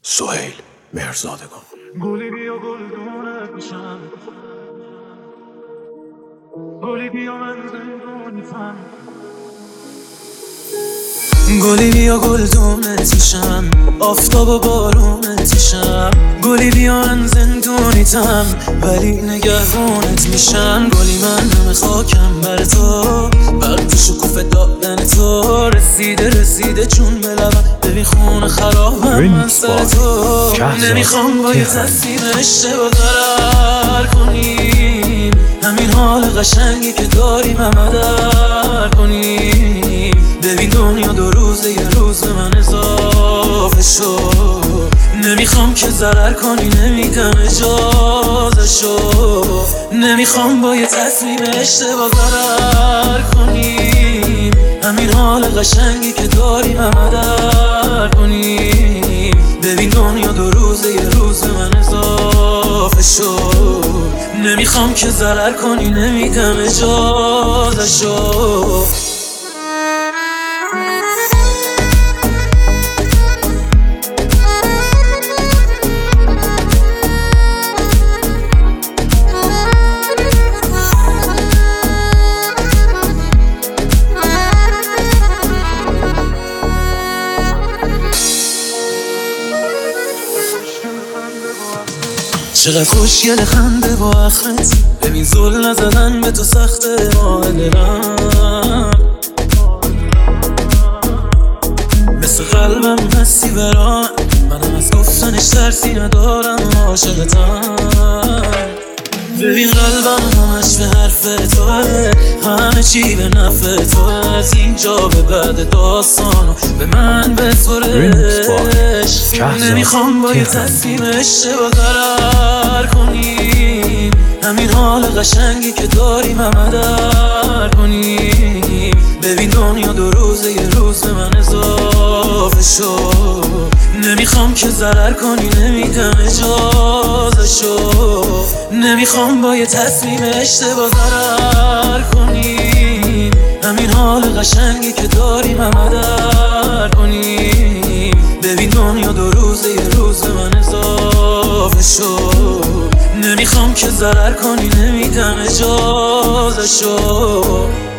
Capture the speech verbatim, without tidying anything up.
سهیل مهرزادگان. گلی بیا گلدونت میشم، گلی بیا من زندونیتم، گلی بیا گلدونت میشم، آفتاب و بارونت میشم، گلی بیا من زندونیتم ولی نگهبونت میشم. گلی من همه خاکم بر تو، بر تو شکوف دادن تو رسیده رسیده چون به لبم، ببین خون خرابم من سر تو. نمیخوام با یه تصمیم اشتباه ضرر کنیم، همین حال قشنگی که داریم همه در کنیم. ببین دنیا دو روزه یه روز به من اضافه شد، نمیخوام که ضرر کنی نمیدم اجازه شد. نمیخوام با یه تصمیم اشتباه ضرر کنیم، همین حال قشنگی که داریم همه در کنیم. ببین دنیا دو روزه یه روز به من اضافه شد، نمیخوام که ضرر کنی نمیدم اجازه شد. چقدر خوشگل خنده با آخرت، ببین زل نزدن به تو سخته ماه دلم، مثل قلبم هستی برام، منم از گفتنش ترسی ندارم عاشقتم. ببین قلبم همش به حرف توه، همه چی به نفع توه، از اینجا به بعد داستانو به من بسپرش. نمیخوام با یه تصمیم اشتباه ضرر کنیم، همین حال قشنگی که داریم همه در کنیم. ببین دنیا دو روزه یه روز به من اضافه شد، نمیخوام که ضرر کنی نمیدم اجازه شد. نمیخوام با یه تصمیم اشتباه ضرر کنیم، همین حال قشنگی که داریم همه در کنیم. ببین دنیا دو روزه یه روز به من اضافه شد، نمیخوام که ضرر کنی نمیدم اجازه شد.